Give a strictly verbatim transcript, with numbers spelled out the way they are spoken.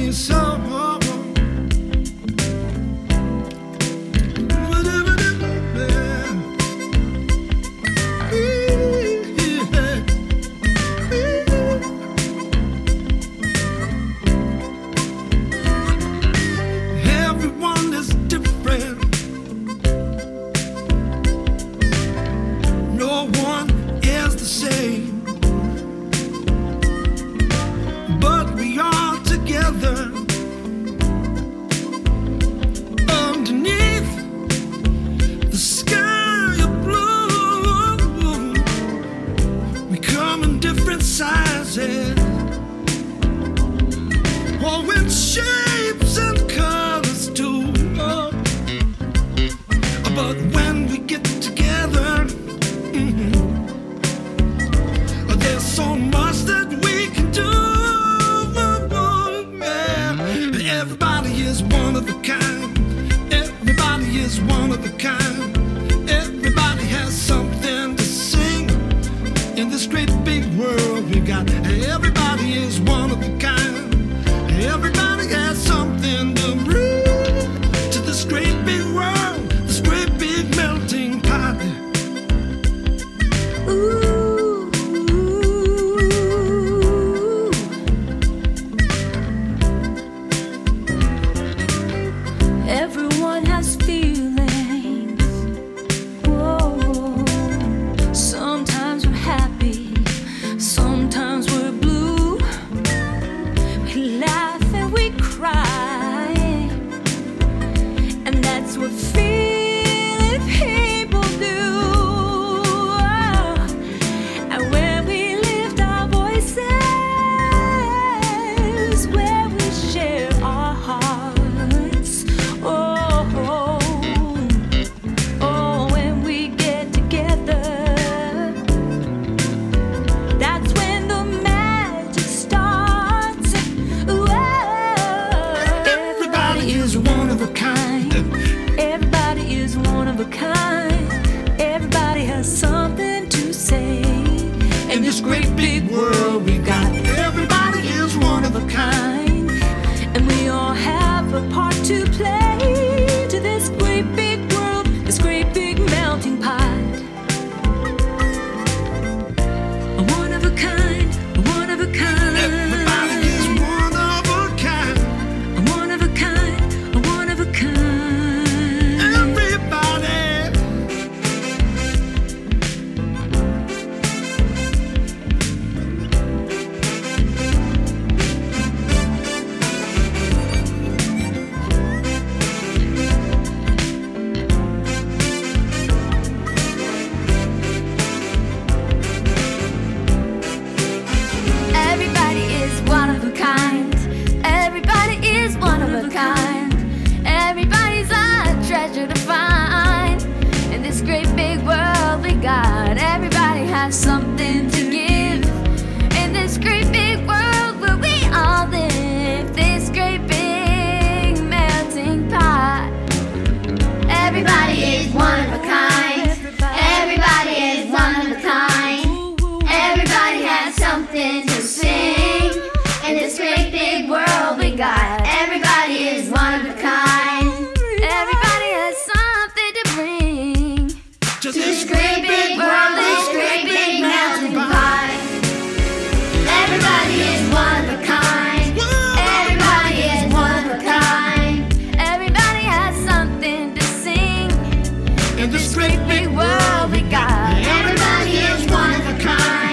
me so. Everyone is different. No one is the same, but we are together underneath the sky of blue. We come in different sizes, or in shapes and colors too. Oh. But when we get together, mm-hmm, there's so much that we can do. Yeah. Everybody is one of a kind. Everybody is one of a kind. Everybody has something to sing in this great big world we got. Everybody is one of a kind. Everybody has something to bring to this great big world, this great big melting pot. Ooh, everyone has feelings. Whoa. Sometimes we're happy, sometimes we're blue. We laugh and we cry, and that's what feeling people do. And when we lift our voices, where we share our hearts, oh, oh, oh, when we get together, that's when the magic starts. Ooh, everybody is one of a kind. Everybody is one of a kind. Everybody has something to say in this great big world we've got. Everybody is one of a kind, and we all have a part to play to this great big world, this great big melting pot. A one of a kind, a one of a kind. Everybody is one of a kind. A one of a kind, a one of a kind. Everybody. Everybody is one of a kind. Everybody is one of a kind. Everybody's a treasure to find in this great big world we got. Everybody has something to give in this great big world where we all live. This great big melting pot. Everybody is one of a kind. Everybody is one of a kind. Everybody has something to sing in this great big world we got. Everybody is one of a kind. Everybody has something to bring Just to this great big world, this great big melting pot. Everybody is one of a kind. Everybody is one of a kind. Everybody has something to sing in in this great big world we got. Everybody is one of a kind.